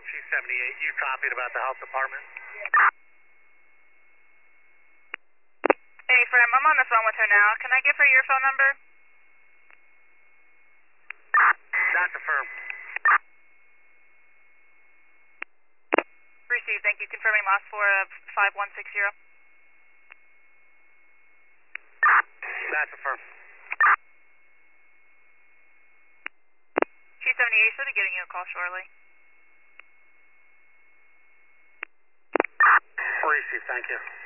278, you copied about the health department? Hey, Frem, I'm on the phone with her now. Can I give her your phone number? That's affirmed. Received, thank you. Confirming last 4 of 5160. That's affirmed. 278 should be getting you a call shortly. Received, thank you.